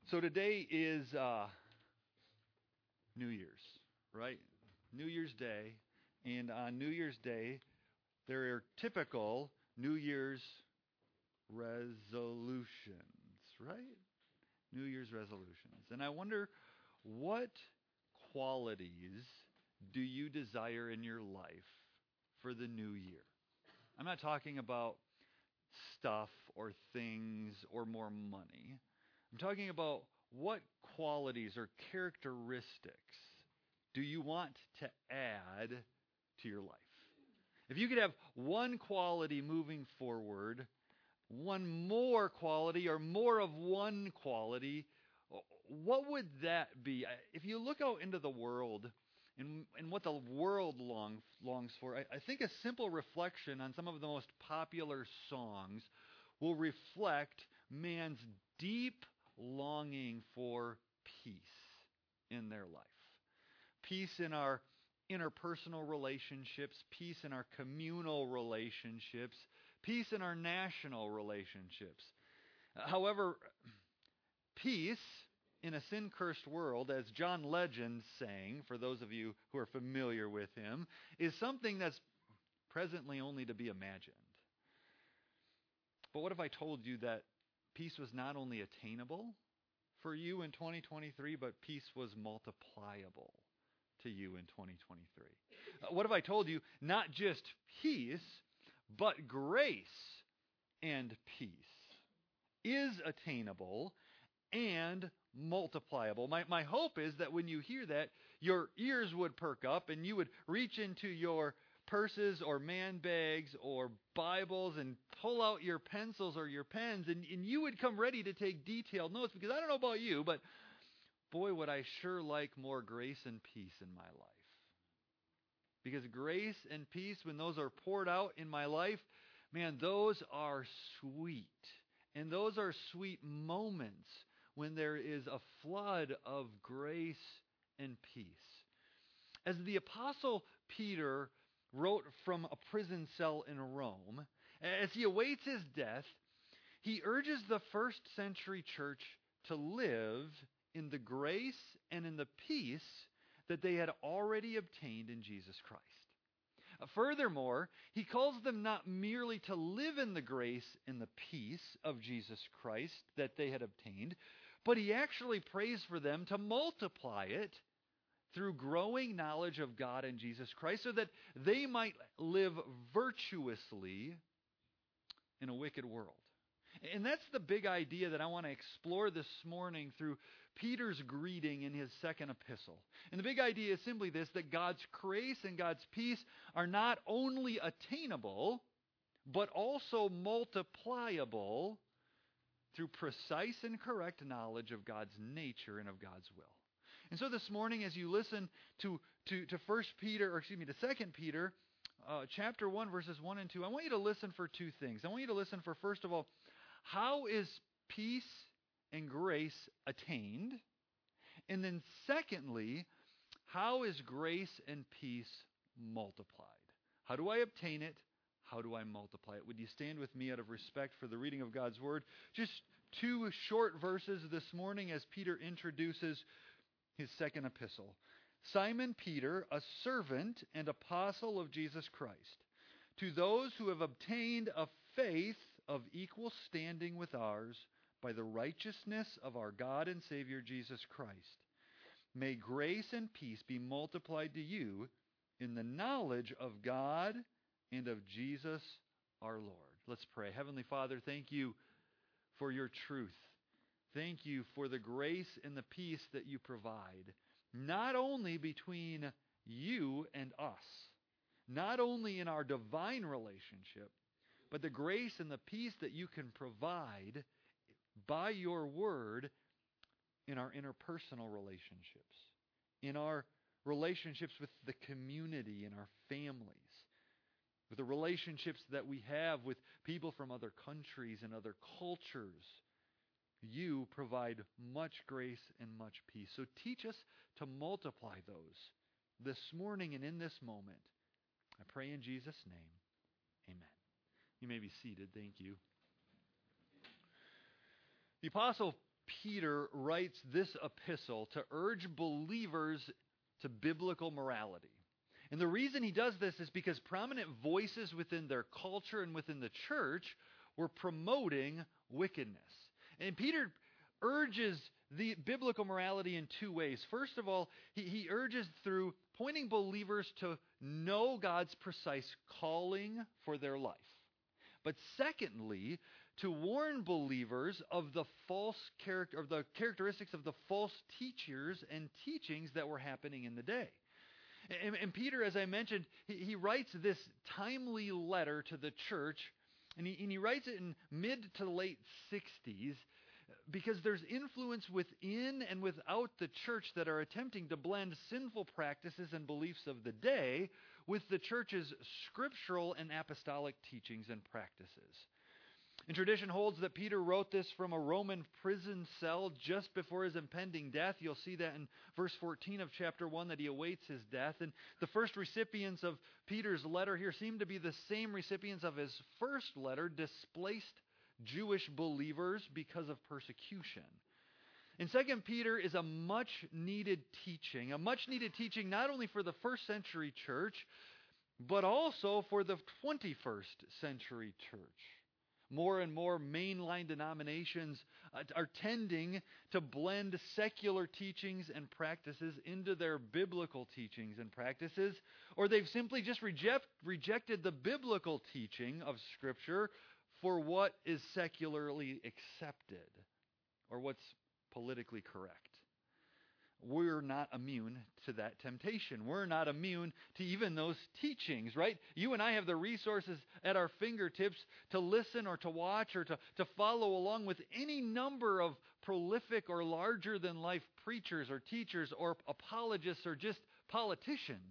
So today is New Year's, right? New Year's Day. And on New Year's Day, there are typical New Year's resolutions, right? New Year's resolutions. And I wonder, what qualities do you desire in your life for the new year? I'm not talking about stuff or things or more money. I'm talking about what qualities or characteristics do you want to add to your life? If you could have one quality moving forward, one more quality or more of one quality, what would that be? If you look out into the world and what the world longs for, I think a simple reflection on some of the most popular songs will reflect man's deep longing for peace in their life. Peace in our interpersonal relationships, peace in our communal relationships, peace in our national relationships. However, peace in a sin-cursed world, as John Legend sang, for those of you who are familiar with him, is something that's presently only to be imagined. But what if I told you that peace was not only attainable for you in 2023, but peace was multipliable to you in 2023? What if I told you not just peace, but grace and peace is attainable and multipliable? My hope is that when you hear that, your ears would perk up and you would reach into your purses or man bags or Bibles and pull out your pencils or your pens, and you would come ready to take detailed notes, because I don't know about you, but boy, would I sure like more grace and peace in my life. Because grace and peace, when those are poured out in my life, man, those are sweet. And those are sweet moments when there is a flood of grace and peace. As the Apostle Peter wrote from a prison cell in Rome, as he awaits his death, he urges the first century church to live in the grace and in the peace that they had already obtained in Jesus Christ. Furthermore, he calls them not merely to live in the grace and the peace of Jesus Christ that they had obtained, but he actually prays for them to multiply it through growing knowledge of God and Jesus Christ, so that they might live virtuously in a wicked world. And that's the big idea that I want to explore this morning through Peter's greeting in his second epistle. And the big idea is simply this, that God's grace and God's peace are not only attainable, but also multipliable through precise and correct knowledge of God's nature and of God's will. And so this morning, as you listen to 2 Peter chapter 1, verses 1 and 2, I want you to listen for two things. I want you to listen for, first of all, how is peace and grace attained? And then secondly, how is grace and peace multiplied? How do I obtain it? How do I multiply it? Would you stand with me out of respect for the reading of God's Word? Just two short verses this morning as Peter introduces his second epistle. Simon Peter, a servant and apostle of Jesus Christ, to those who have obtained a faith of equal standing with ours by the righteousness of our God and Savior Jesus Christ, may grace and peace be multiplied to you in the knowledge of God and of Jesus our Lord. Let's pray. Heavenly Father, thank you for your truth. Thank you for the grace and the peace that you provide, not only between you and us, not only in our divine relationship, but the grace and the peace that you can provide by your word in our interpersonal relationships, in our relationships with the community, in our families, with the relationships that we have with people from other countries and other cultures. You provide much grace and much peace. So teach us to multiply those this morning and in this moment. I pray in Jesus' name. Amen. You may be seated. Thank you. The Apostle Peter writes this epistle to urge believers to biblical morality. And the reason he does this is because prominent voices within their culture and within the church were promoting wickedness. And Peter urges the biblical morality in two ways. First of all, he urges through pointing believers to know God's precise calling for their life. But secondly, to warn believers of the characteristics of the false teachers and teachings that were happening in the day. And Peter, as I mentioned, he writes this timely letter to the church, and he writes it in mid to late 60s, because there's influence within and without the church that are attempting to blend sinful practices and beliefs of the day with the church's scriptural and apostolic teachings and practices. And tradition holds that Peter wrote this from a Roman prison cell just before his impending death. You'll see that in verse 14 of chapter 1, that he awaits his death. And the first recipients of Peter's letter here seem to be the same recipients of his first letter, displaced Jewish believers because of persecution. And 2 Peter is a much-needed teaching not only for the first century church, but also for the 21st century church. More and more mainline denominations are tending to blend secular teachings and practices into their biblical teachings and practices, or they've simply just rejected the biblical teaching of Scripture for what is secularly accepted or what's politically correct. We're not immune to that temptation. We're not immune to even those teachings, right? You and I have the resources at our fingertips to listen or to watch or to follow along with any number of prolific or larger-than-life preachers or teachers or apologists or just politicians.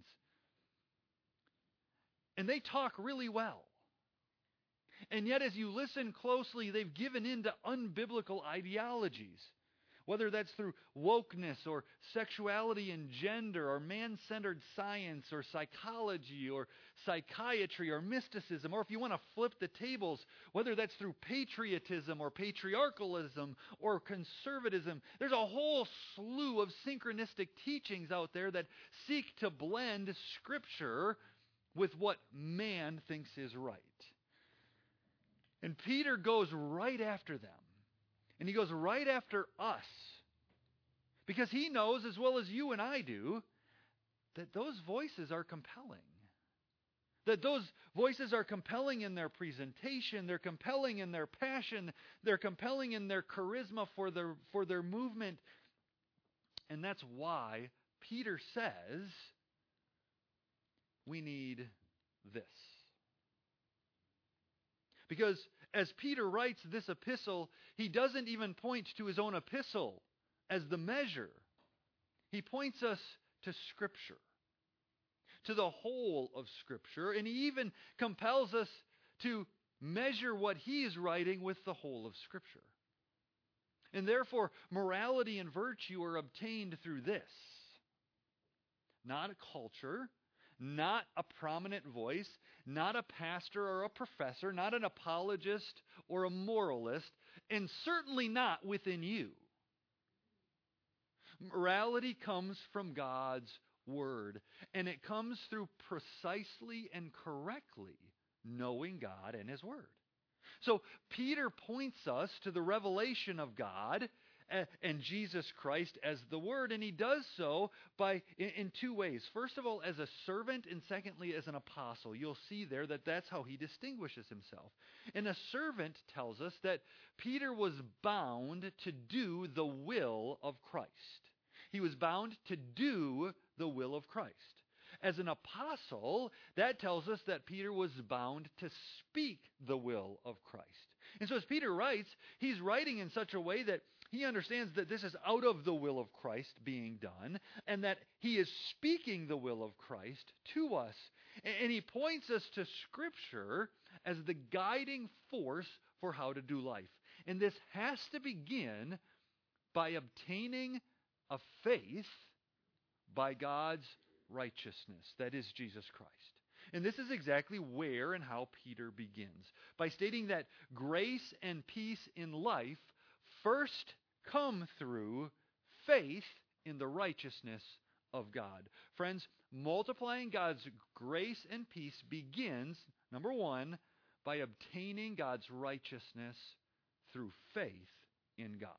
And they talk really well. And yet, as you listen closely, they've given in to unbiblical ideologies. Whether that's through wokeness or sexuality and gender or man-centered science or psychology or psychiatry or mysticism, or if you want to flip the tables, whether that's through patriotism or patriarchalism or conservatism, there's a whole slew of synchronistic teachings out there that seek to blend Scripture with what man thinks is right. And Peter goes right after them. And he goes right after us, because he knows, as well as you and I do, that those voices are compelling. That those voices are compelling in their presentation, they're compelling in their passion, they're compelling in their charisma for their movement. And that's why Peter says we need this. Because as Peter writes this epistle, he doesn't even point to his own epistle as the measure. He points us to Scripture, to the whole of Scripture, and he even compels us to measure what he is writing with the whole of Scripture. And therefore, morality and virtue are obtained through this. Not a culture, not a prominent voice, not a pastor or a professor, not an apologist or a moralist, and certainly not within you. Morality comes from God's Word, and it comes through precisely and correctly knowing God and His Word. So Peter points us to the revelation of God and Jesus Christ as the Word, and he does so in two ways. First of all, as a servant, and secondly, as an apostle. You'll see there that that's how he distinguishes himself. And a servant tells us that Peter was bound to do the will of Christ. He was bound to do the will of Christ. As an apostle, that tells us that Peter was bound to speak the will of Christ. And so as Peter writes, he's writing in such a way that he understands that this is out of the will of Christ being done, and that he is speaking the will of Christ to us. And he points us to Scripture as the guiding force for how to do life. And this has to begin by obtaining a faith by God's righteousness, that is Jesus Christ. And this is exactly where and how Peter begins, by stating that grace and peace in life first come through faith in the righteousness of God. Friends, multiplying God's grace and peace begins, number one, by obtaining God's righteousness through faith in God.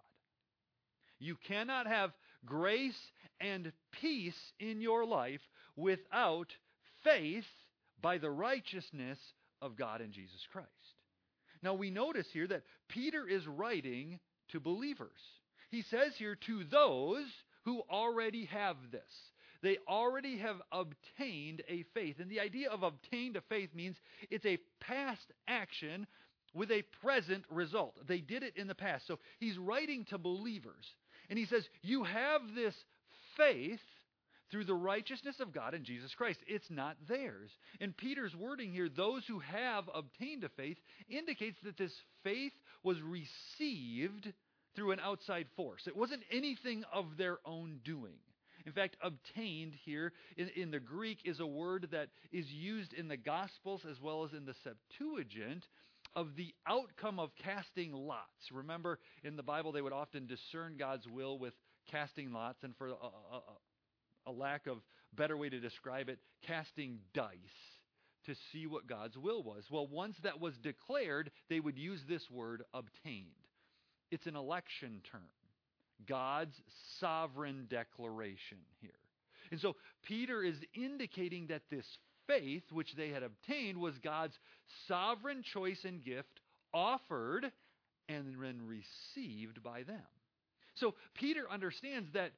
You cannot have grace and peace in your life without faith by the righteousness of God in Jesus Christ. Now we notice here that Peter is writing to believers. He says here, to those who already have this. They already have obtained a faith. And the idea of obtained a faith means it's a past action with a present result. They did it in the past. So he's writing to believers. And he says, you have this faith through the righteousness of God in Jesus Christ. It's not theirs. And Peter's wording here, those who have obtained a faith, indicates that this faith was received through an outside force. It wasn't anything of their own doing. In fact, obtained here in the Greek is a word that is used in the Gospels as well as in the Septuagint of the outcome of casting lots. Remember, in the Bible, they would often discern God's will with casting lots, and for a lack of better way to describe it, casting dice to see what God's will was. Well, once that was declared, they would use this word, obtained. It's an election term. God's sovereign declaration here. And so Peter is indicating that this faith which they had obtained was God's sovereign choice and gift offered and then received by them. So Peter understands that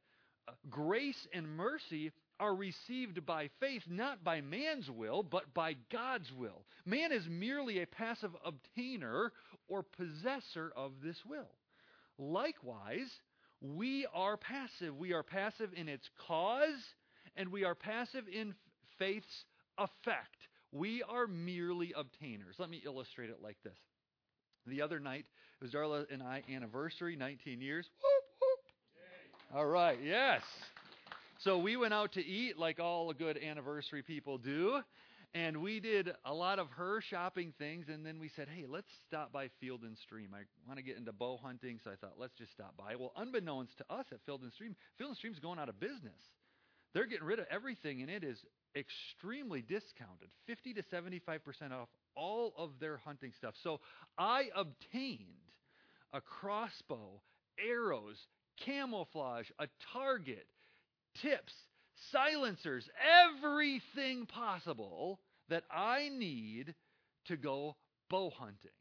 grace and mercy are received by faith, not by man's will, but by God's will. Man is merely a passive obtainer or possessor of this will. Likewise, we are passive. We are passive in its cause, and we are passive in faith's effect. We are merely obtainers. Let me illustrate it like this. The other night, it was Darla and I anniversary, 19 years. Whoop, whoop. All right, yes. So we went out to eat like all good anniversary people do. And we did a lot of her shopping things, and then we said, hey, let's stop by Field & Stream. I want to get into bow hunting, so I thought, let's just stop by. Well, unbeknownst to us at Field & Stream, Field & Stream's going out of business. They're getting rid of everything, and it is extremely discounted, 50 to 75% off all of their hunting stuff. So I obtained a crossbow, arrows, camouflage, a target, tips, silencers, everything possible that I need to go bow hunting.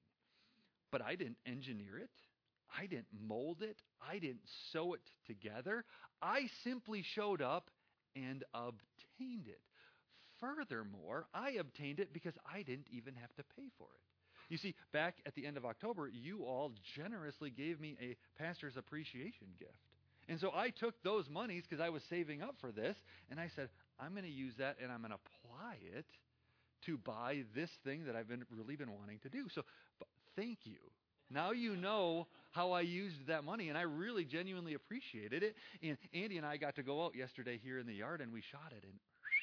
But I didn't engineer it. I didn't mold it. I didn't sew it together. I simply showed up and obtained it. Furthermore, I obtained it because I didn't even have to pay for it. You see, back at the end of October, you all generously gave me a pastor's appreciation gift. And so I took those monies because I was saving up for this, and I said, I'm going to use that and I'm going to apply it to buy this thing that I've really been wanting to do. So thank you. Now you know how I used that money, and I really genuinely appreciated it. And Andy and I got to go out yesterday here in the yard, and we shot it, and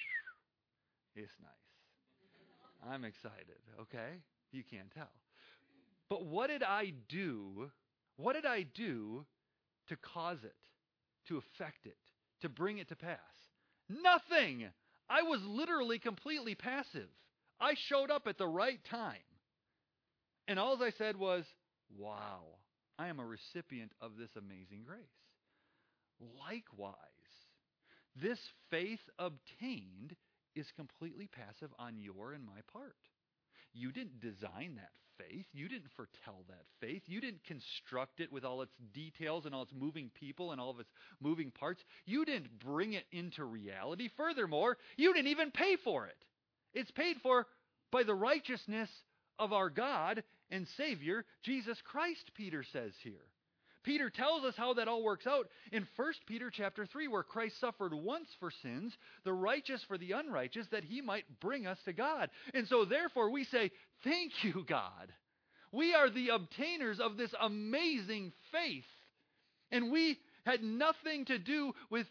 it's nice. I'm excited, okay? You can't tell. But what did I do? What did I do to cause it? To affect it, to bring it to pass? Nothing. I was literally completely passive. I showed up at the right time. And all I said was, wow, I am a recipient of this amazing grace. Likewise, this faith obtained is completely passive on your and my part. You didn't design that faith. You didn't foretell that faith. You didn't construct it with all its details and all its moving people and all of its moving parts. You didn't bring it into reality. Furthermore, you didn't even pay for it. It's paid for by the righteousness of our God and Savior, Jesus Christ, Peter says here. Peter tells us how that all works out in 1 Peter chapter 3, where Christ suffered once for sins, the righteous for the unrighteous, that he might bring us to God. And so therefore we say, thank you, God. We are the obtainers of this amazing faith. And we had nothing to do with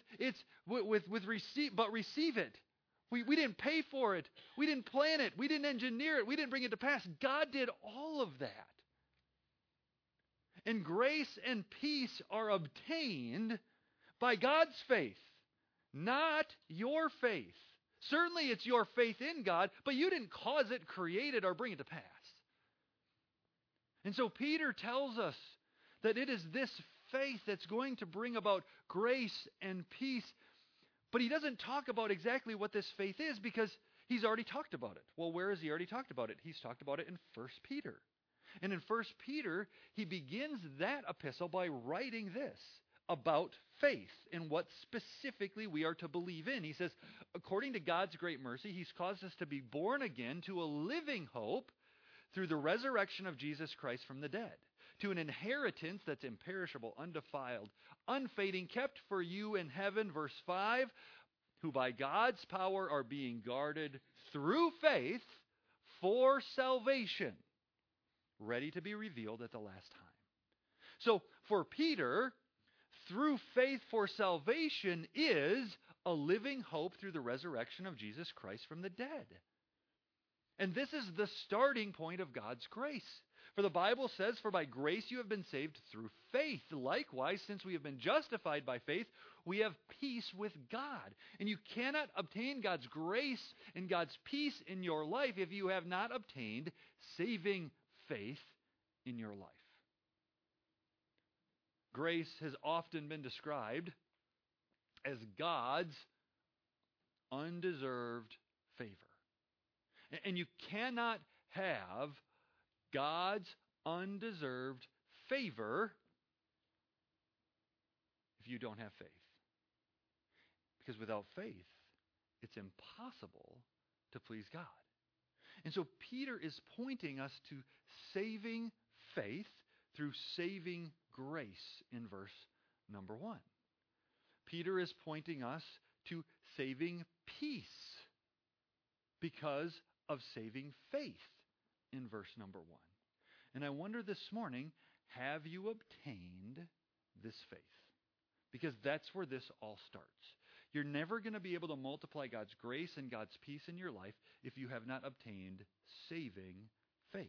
receive it. We didn't pay for it. We didn't plan it. We didn't engineer it. We didn't bring it to pass. God did all of that. And grace and peace are obtained by God's faith, not your faith. Certainly it's your faith in God, but you didn't cause it, create it, or bring it to pass. And so Peter tells us that it is this faith that's going to bring about grace and peace. But he doesn't talk about exactly what this faith is because he's already talked about it. Well, where has he already talked about it? He's talked about it in 1 Peter. And in 1 Peter, he begins that epistle by writing this about faith and what specifically we are to believe in. He says, according to God's great mercy, he's caused us to be born again to a living hope through the resurrection of Jesus Christ from the dead, to an inheritance that's imperishable, undefiled, unfading, kept for you in heaven, verse 5, who by God's power are being guarded through faith for salvation, ready to be revealed at the last time. So for Peter, through faith for salvation is a living hope through the resurrection of Jesus Christ from the dead. And this is the starting point of God's grace. For the Bible says, for by grace you have been saved through faith. Likewise, since we have been justified by faith, we have peace with God. And you cannot obtain God's grace and God's peace in your life if you have not obtained saving faith in your life. Grace has often been described as God's undeserved favor. And you cannot have God's undeserved favor if you don't have faith. Because without faith, it's impossible to please God. And so Peter is pointing us to saving faith through saving grace in verse number 1. Peter is pointing us to saving peace because of saving faith in verse number 1. And I wonder this morning, have you obtained this faith? Because that's where this all starts. You're never going to be able to multiply God's grace and God's peace in your life if you have not obtained saving faith.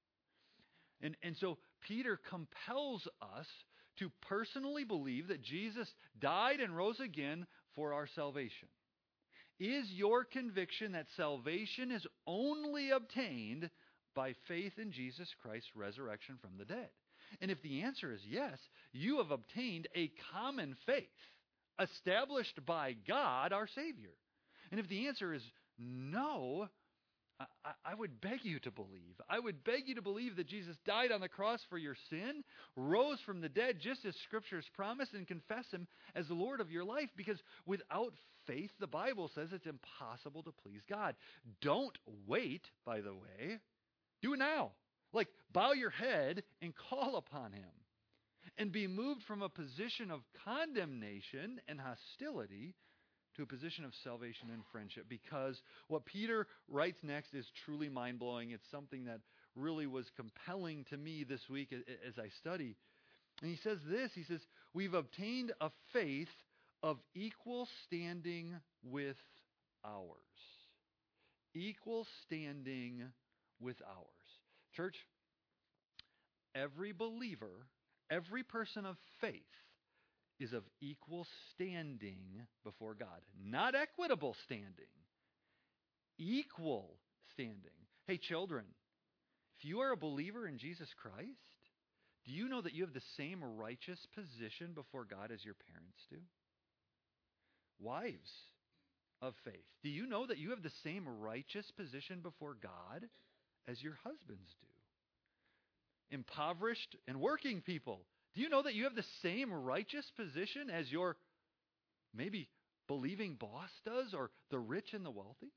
And so Peter compels us to personally believe that Jesus died and rose again for our salvation. Is your conviction that salvation is only obtained by faith in Jesus Christ's resurrection from the dead? And if the answer is yes, you have obtained a common faith established by God, our Savior. And if the answer is no, I would beg you to believe. I would beg you to believe that Jesus died on the cross for your sin, rose from the dead just as Scriptures promise, and confess Him as the Lord of your life. Because without faith, the Bible says it's impossible to please God. Don't wait, by the way. Do it now. Like, bow your head and call upon Him. And be moved from a position of condemnation and hostility to a position of salvation and friendship. Because what Peter writes next is truly mind-blowing. It's something that really was compelling to me this week as I study. And he says this, he says, we've obtained a faith of equal standing with ours. Equal standing with ours. Church, every believer, every person of faith is of equal standing before God. Not equitable standing. Equal standing. Hey, children, if you are a believer in Jesus Christ, do you know that you have the same righteous position before God as your parents do? Wives of faith, do you know that you have the same righteous position before God as your husbands do? Impoverished and working people, do you know that you have the same righteous position as your maybe believing boss does, or the rich and the wealthy?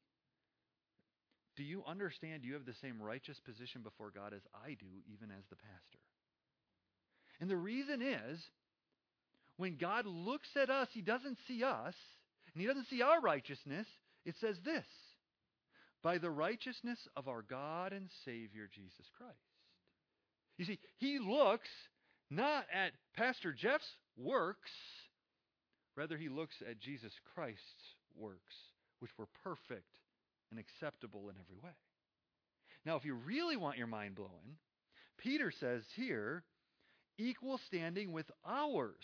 Do you understand you have the same righteous position before God as I do, even as the pastor? And the reason is, when God looks at us, He doesn't see us, and He doesn't see our righteousness. It says this, by the righteousness of our God and Savior, Jesus Christ. You see, He looks not at Pastor Jeff's works, rather He looks at Jesus Christ's works, which were perfect and acceptable in every way. Now, if you really want your mind blowing, Peter says here, equal standing with ours.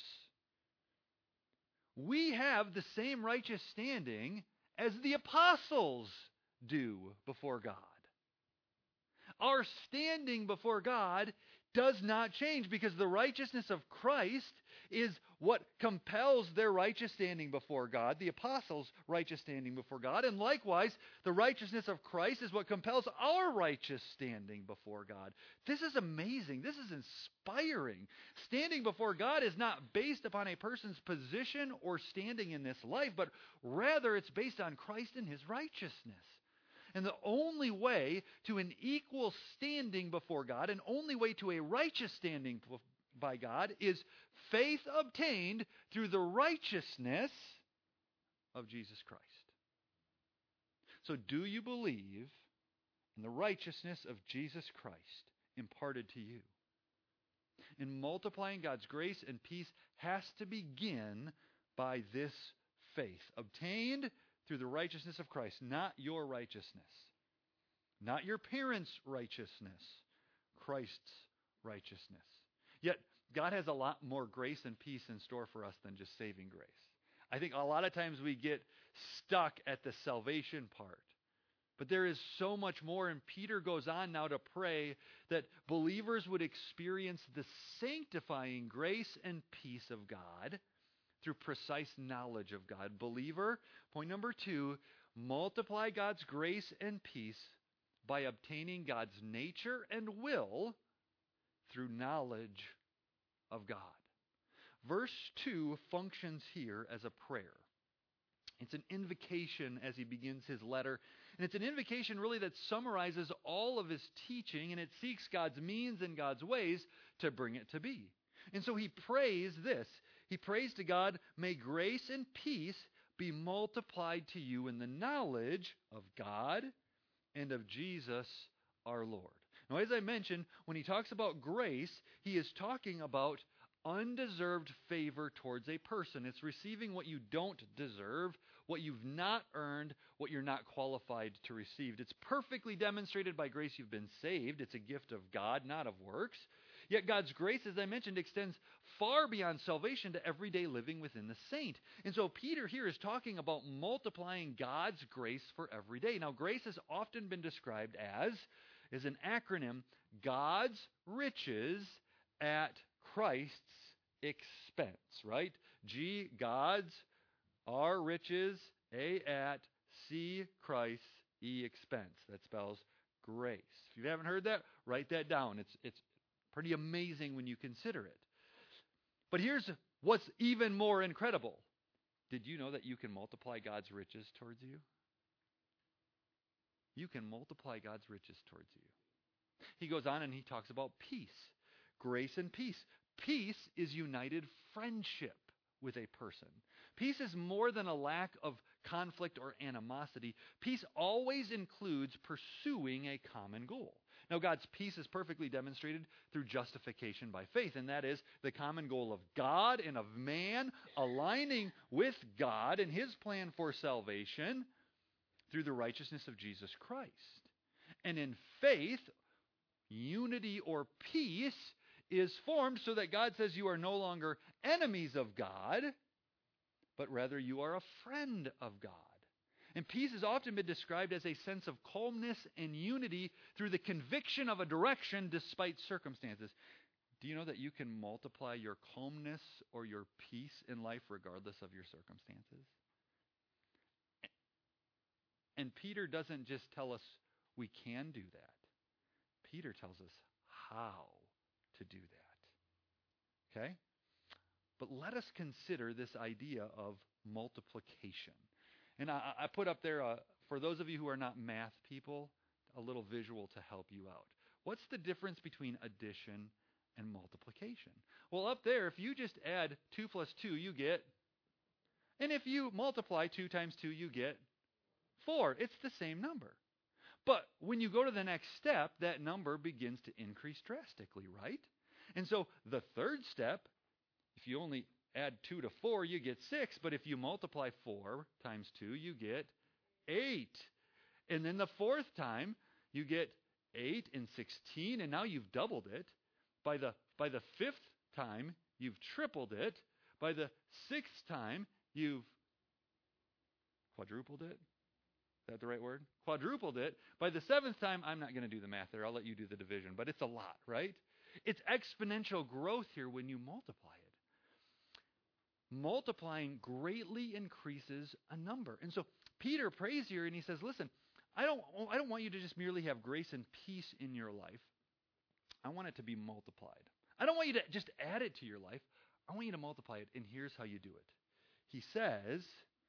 We have the same righteous standing as the apostles do before God. Our standing before God does not change because the righteousness of Christ is what compels their righteous standing before God, the apostles' righteous standing before God, and likewise, the righteousness of Christ is what compels our righteous standing before God. This is amazing. This is inspiring. Standing before God is not based upon a person's position or standing in this life, but rather it's based on Christ and His righteousness. And the only way to an equal standing before God, and only way to a righteous standing by God, is faith obtained through the righteousness of Jesus Christ. So do you believe in the righteousness of Jesus Christ imparted to you? And multiplying God's grace and peace has to begin by this faith, obtained through the righteousness of Christ, not your righteousness, not your parents' righteousness, Christ's righteousness. Yet, God has a lot more grace and peace in store for us than just saving grace. I think a lot of times we get stuck at the salvation part. But there is so much more, and Peter goes on now to pray that believers would experience the sanctifying grace and peace of God through precise knowledge of God. Believer, point number 2, multiply God's grace and peace by obtaining God's nature and will through knowledge of God. Verse 2 functions here as a prayer. It's an invocation as he begins his letter. And it's an invocation really that summarizes all of his teaching, and it seeks God's means and God's ways to bring it to be. And so he prays this. He prays to God, may grace and peace be multiplied to you in the knowledge of God and of Jesus our Lord. Now, as I mentioned, when he talks about grace, he is talking about undeserved favor towards a person. It's receiving what you don't deserve, what you've not earned, what you're not qualified to receive. It's perfectly demonstrated by grace you've been saved. It's a gift of God, not of works. Yet God's grace, as I mentioned, extends far beyond salvation to everyday living within the saint. And so Peter here is talking about multiplying God's grace for every day. Now, grace has often been described as an acronym, God's riches at Christ's expense, right? G, God's, R, riches, A, at, C, Christ, E, expense. That spells grace. If you haven't heard that, write that down. It's pretty amazing when you consider it. But here's what's even more incredible. Did you know that you can multiply God's riches towards you? You can multiply God's riches towards you. He goes on and he talks about peace, grace and peace. Peace is united friendship with a person. Peace is more than a lack of conflict or animosity. Peace always includes pursuing a common goal. Now, God's peace is perfectly demonstrated through justification by faith, and that is the common goal of God and of man aligning with God and His plan for salvation through the righteousness of Jesus Christ. And in faith, unity or peace is formed so that God says you are no longer enemies of God, but rather you are a friend of God. And peace has often been described as a sense of calmness and unity through the conviction of a direction despite circumstances. Do you know that you can multiply your calmness or your peace in life regardless of your circumstances? And Peter doesn't just tell us we can do that. Peter tells us how to do that. Okay? But let us consider this idea of multiplication. And I put up there, for those of you who are not math people, a little visual to help you out. What's the difference between addition and multiplication? Well, up there, if you just add 2 plus 2, you get, and if you multiply 2 times 2, you get 4. It's the same number. But when you go to the next step, that number begins to increase drastically, right? And so the third step, if you only add 2 to 4, you get 6. But if you multiply 4 times 2, you get 8. And then the fourth time, you get 8 and 16, and now you've doubled it. By the fifth time, you've tripled it. By the 6th time, you've quadrupled it. Is that the right word? Quadrupled it. By the 7th time, I'm not going to do the math there. I'll let you do the division, but it's a lot, right? It's exponential growth here when you multiply it. Multiplying greatly increases a number. And so Peter prays here and he says, listen, I don't want you to just merely have grace and peace in your life. I want it to be multiplied. I don't want you to just add it to your life. I want you to multiply it, and here's how you do it. He says,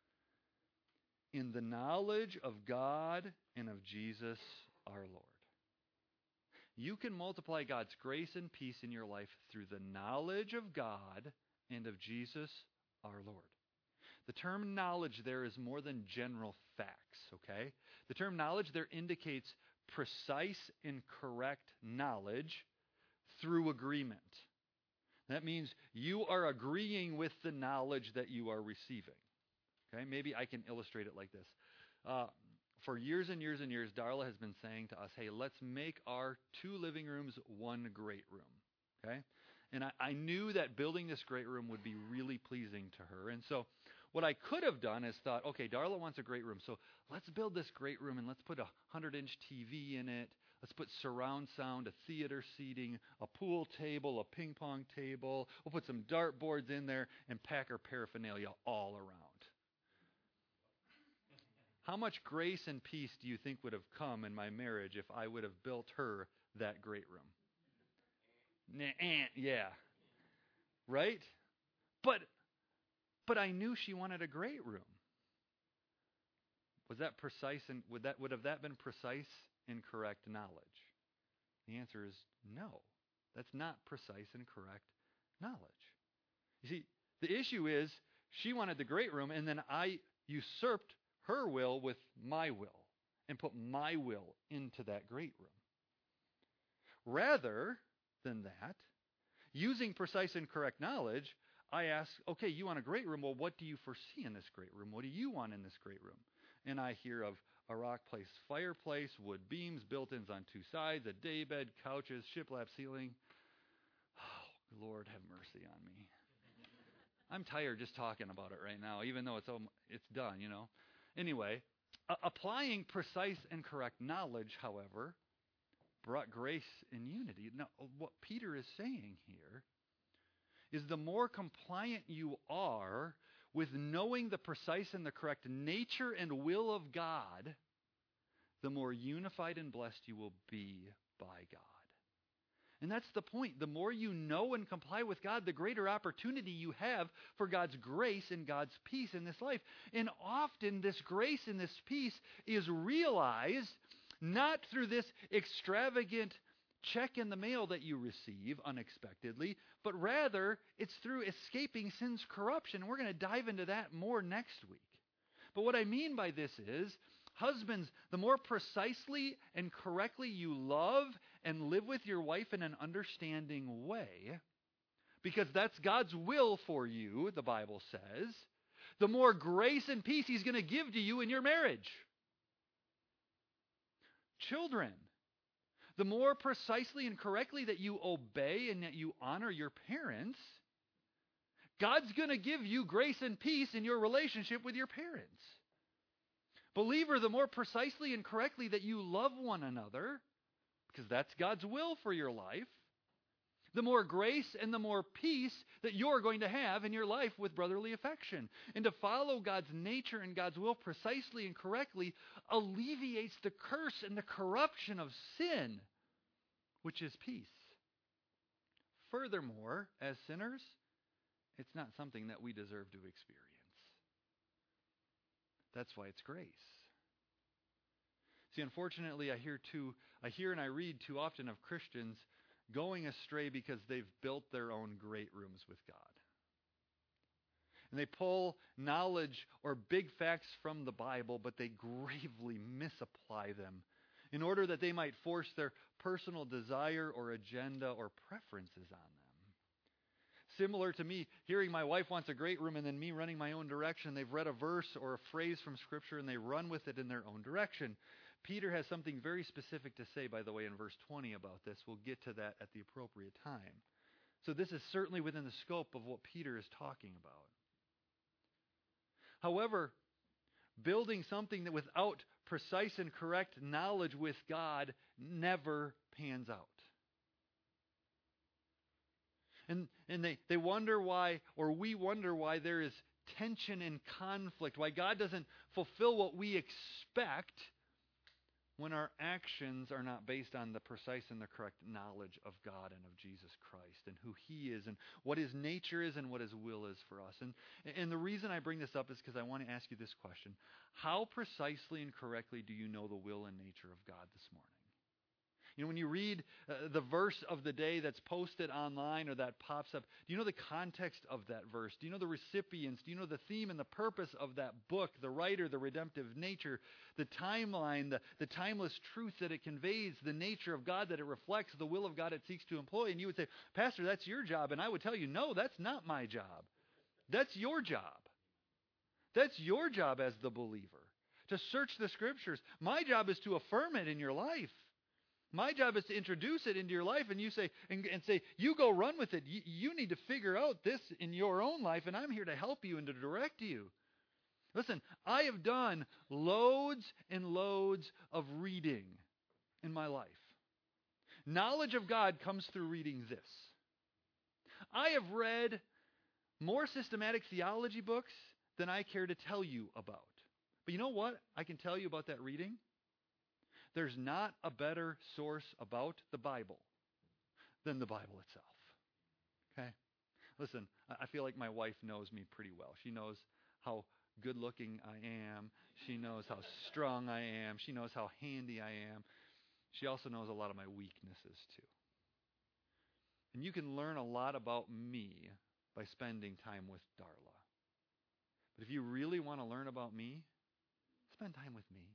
in the knowledge of God and of Jesus our Lord. You can multiply God's grace and peace in your life through the knowledge of God and of Jesus our Lord. The term knowledge there is more than general facts, okay? The term knowledge there indicates precise and correct knowledge through agreement. That means you are agreeing with the knowledge that you are receiving. Okay, maybe I can illustrate it like this. For years and years and years, Darla has been saying to us, hey, let's make our 2 living rooms one great room. Okay? And I knew that building this great room would be really pleasing to her. And so what I could have done is thought, okay, Darla wants a great room, so let's build this great room and let's put a 100-inch TV in it. Let's put surround sound, a theater seating, a pool table, a ping pong table. We'll put some dartboards in there and pack our paraphernalia all around. How much grace and peace do you think would have come in my marriage if I would have built her that great room? Yeah. Right? But I knew she wanted a great room. Was that precise and would have that been precise and correct knowledge? The answer is no. That's not precise and correct knowledge. You see, the issue is she wanted the great room, and then I usurped her will with my will and put my will into that great room. Rather than that, using precise and correct knowledge, I ask, okay, you want a great room. Well, what do you foresee in this great room? What do you want in this great room? And I hear of a rock place fireplace, wood beams, built-ins on 2 sides, a daybed, couches, shiplap ceiling. Oh, Lord, have mercy on me. I'm tired just talking about it right now, even though it's done, you know. Anyway, applying precise and correct knowledge, however, brought grace and unity. Now, what Peter is saying here is the more compliant you are with knowing the precise and the correct nature and will of God, the more unified and blessed you will be by God. And that's the point. The more you know and comply with God, the greater opportunity you have for God's grace and God's peace in this life. And often this grace and this peace is realized not through this extravagant check in the mail that you receive unexpectedly, but rather it's through escaping sin's corruption. And we're going to dive into that more next week. But what I mean by this is, husbands, the more precisely and correctly you love and live with your wife in an understanding way, because that's God's will for you, the Bible says, the more grace and peace He's going to give to you in your marriage. Children, the more precisely and correctly that you obey and that you honor your parents, God's going to give you grace and peace in your relationship with your parents. Believer, the more precisely and correctly that you love one another, because that's God's will for your life, the more grace and the more peace that you're going to have in your life with brotherly affection. And to follow God's nature and God's will precisely and correctly alleviates the curse and the corruption of sin, which is peace. Furthermore, as sinners, it's not something that we deserve to experience. That's why it's grace. See, unfortunately, I hear and I read too often of Christians going astray because they've built their own great rooms with God. And they pull knowledge or big facts from the Bible, but they gravely misapply them in order that they might force their personal desire or agenda or preferences on them. Similar to me, hearing my wife wants a great room and then me running my own direction. They've read a verse or a phrase from Scripture and they run with it in their own direction. Peter has something very specific to say, by the way, in verse 20 about this. We'll get to that at the appropriate time. So this is certainly within the scope of what Peter is talking about. However, building something that without precise and correct knowledge with God never pans out. And they wonder why, or we wonder why there is tension and conflict, why God doesn't fulfill what we expect when our actions are not based on the precise and the correct knowledge of God and of Jesus Christ and who He is and what His nature is and what His will is for us. And the reason I bring this up is because I want to ask you this question. How precisely and correctly do you know the will and nature of God this morning? You know, when you read the verse of the day that's posted online or that pops up, do you know the context of that verse? Do you know the recipients? Do you know the theme and the purpose of that book, the writer, the redemptive nature, the timeline, the timeless truth that it conveys, the nature of God that it reflects, the will of God it seeks to employ? And you would say, Pastor, that's your job. And I would tell you, no, that's not my job. That's your job. That's your job as the believer, to search the Scriptures. My job is to affirm it in your life. My job is to introduce it into your life, and you say, and say, you go run with it. You need to figure out this in your own life, and I'm here to help you and to direct you. Listen, I have done loads and loads of reading in my life. Knowledge of God comes through reading this. I have read more systematic theology books than I care to tell you about. But you know what I can tell you about that reading? There's not a better source about the Bible than the Bible itself. Okay? Listen, I feel like my wife knows me pretty well. She knows how good looking I am. She knows how strong I am. She knows how handy I am. She also knows a lot of my weaknesses too. And you can learn a lot about me by spending time with Darla. But if you really want to learn about me, spend time with me.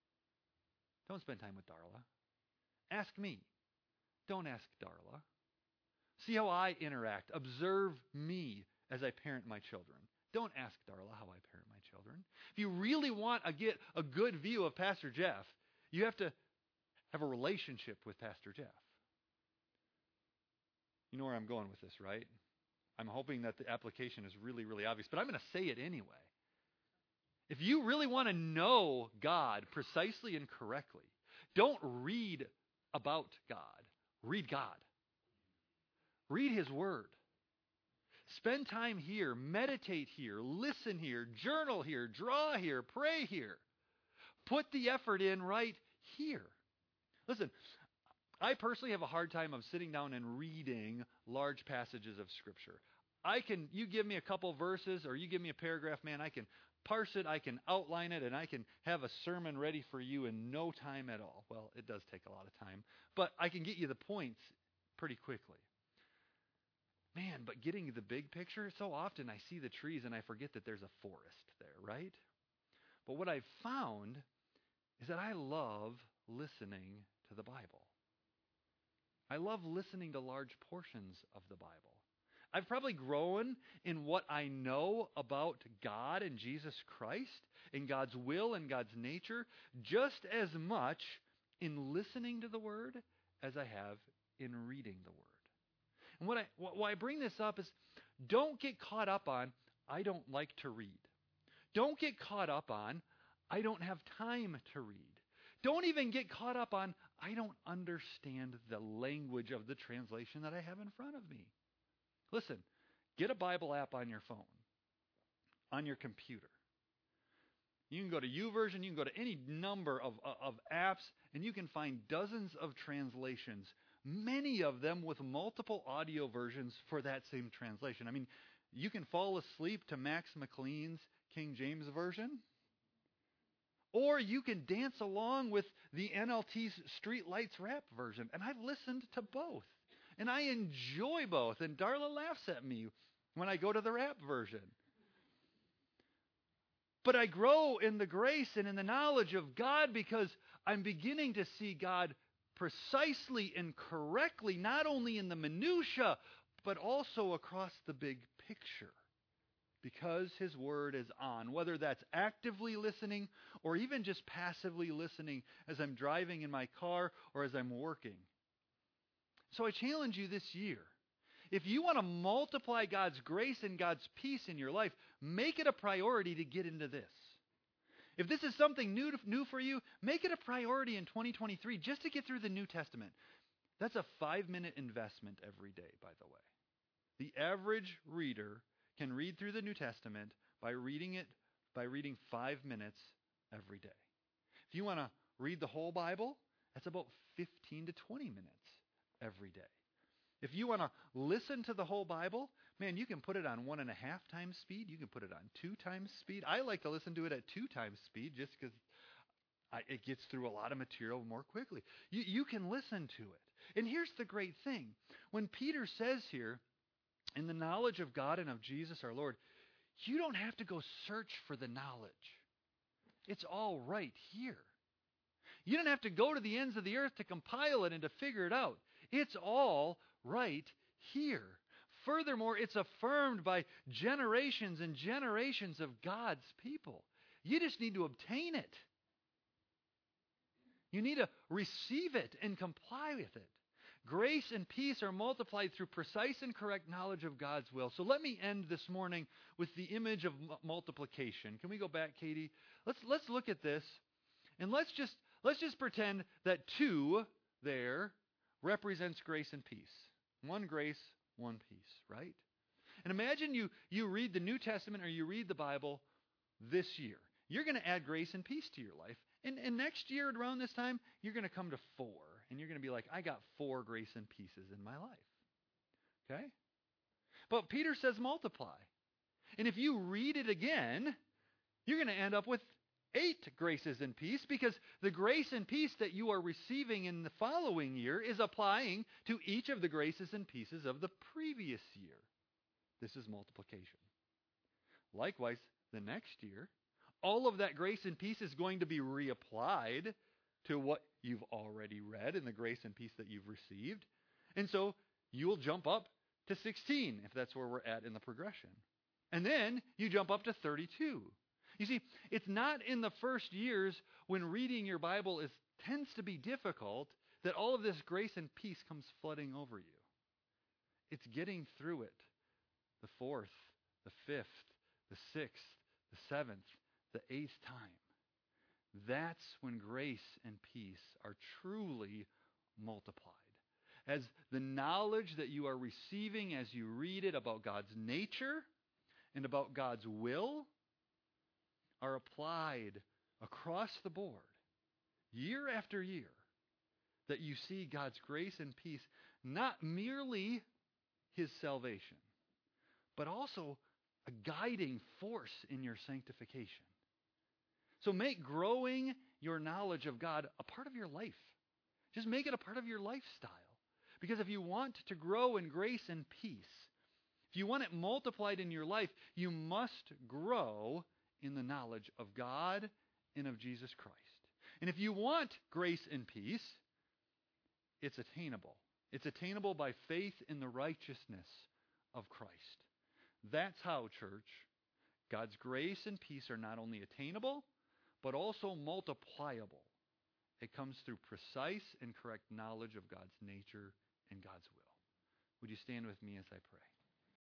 Don't spend time with Darla. Ask me. Don't ask Darla. See how I interact. Observe me as I parent my children. Don't ask Darla how I parent my children. If you really want to get a good view of Pastor Jeff, you have to have a relationship with Pastor Jeff. You know where I'm going with this, right? I'm hoping that the application is really, really obvious, but I'm going to say it anyway. If you really want to know God precisely and correctly, don't read about God. Read God. Read His Word. Spend time here, meditate here, listen here, journal here, draw here, pray here. Put the effort in right here. Listen, I personally have a hard time of sitting down and reading large passages of Scripture. You give me a couple verses or you give me a paragraph, man, I can parse it, I can outline it, and I can have a sermon ready for you in no time at all. Well, it does take a lot of time, but I can get you the points pretty quickly. Man, but getting the big picture, so often I see the trees and I forget that there's a forest there, right? But what I've found is that I love listening to the Bible. I love listening to large portions of the Bible. I've probably grown in what I know about God and Jesus Christ, and God's will and God's nature, just as much in listening to the Word as I have in reading the Word. And why I bring this up is, don't get caught up on, I don't like to read. Don't get caught up on, I don't have time to read. Don't even get caught up on, I don't understand the language of the translation that I have in front of me. Listen, get a Bible app on your phone, on your computer. You can go to YouVersion, you can go to any number of apps, and you can find dozens of translations, many of them with multiple audio versions for that same translation. I mean, you can fall asleep to Max McLean's King James Version, or you can dance along with the NLT's Street Lights Rap version, and I've listened to both. And I enjoy both. And Darla laughs at me when I go to the rap version. But I grow in the grace and in the knowledge of God because I'm beginning to see God precisely and correctly, not only in the minutia, but also across the big picture. Because His Word is on, whether that's actively listening or even just passively listening as I'm driving in my car or as I'm working. So I challenge you this year, If you want to multiply God's grace and God's peace in your life, make it a priority to get into this. If this is something new for you, make it a priority in 2023 just to get through the New Testament. That's a 5-minute investment every day, by the way. The average reader can read through the New Testament by reading 5 minutes every day. If you want to read the whole Bible, that's about 15 to 20 minutes every day. If you want to listen to the whole Bible, man, you can put it on 1.5 times speed. You can put it on 2 times speed. I like to listen to it at 2 times speed just because it gets through a lot of material more quickly. You can listen to it. And here's the great thing. When Peter says here, in the knowledge of God and of Jesus our Lord, you don't have to go search for the knowledge. It's all right here. You don't have to go to the ends of the earth to compile it and to figure it out. It's all right here. Furthermore, it's affirmed by generations and generations of God's people. You just need to obtain it. You need to receive it and comply with it. Grace and peace are multiplied through precise and correct knowledge of God's will. So let me end this morning with the image of multiplication. Can we go back, Katie? Let's look at this, and let's just pretend that 2 there represents grace and peace. 1 grace, 1 peace, right? And imagine you read the New Testament or you read the Bible this year. You're going to add grace and peace to your life. And next year around this time, you're going to come to 4. And you're going to be like, I got 4 grace and pieces in my life. Okay? But Peter says multiply. And if you read it again, you're going to end up with 8 graces and peace, because the grace and peace that you are receiving in the following year is applying to each of the graces and pieces of the previous year. This is multiplication. Likewise, the next year, all of that grace and peace is going to be reapplied to what you've already read and the grace and peace that you've received. And so you'll jump up to 16 if that's where we're at in the progression. And then you jump up to 32. You see, it's not in the first years when reading your Bible tends to be difficult that all of this grace and peace comes flooding over you. It's getting through it. The 4th, the 5th, the 6th, the 7th, the 8th time. That's when grace and peace are truly multiplied. As the knowledge that you are receiving as you read it about God's nature and about God's will are applied across the board, year after year, that you see God's grace and peace, not merely His salvation, but also a guiding force in your sanctification. So make growing your knowledge of God a part of your life. Just make it a part of your lifestyle. Because if you want to grow in grace and peace, if you want it multiplied in your life, you must grow in the knowledge of God and of Jesus Christ. And if you want grace and peace, it's attainable. It's attainable by faith in the righteousness of Christ. That's how, church, God's grace and peace are not only attainable, but also multipliable. It comes through precise and correct knowledge of God's nature and God's will. Would you stand with me as I pray?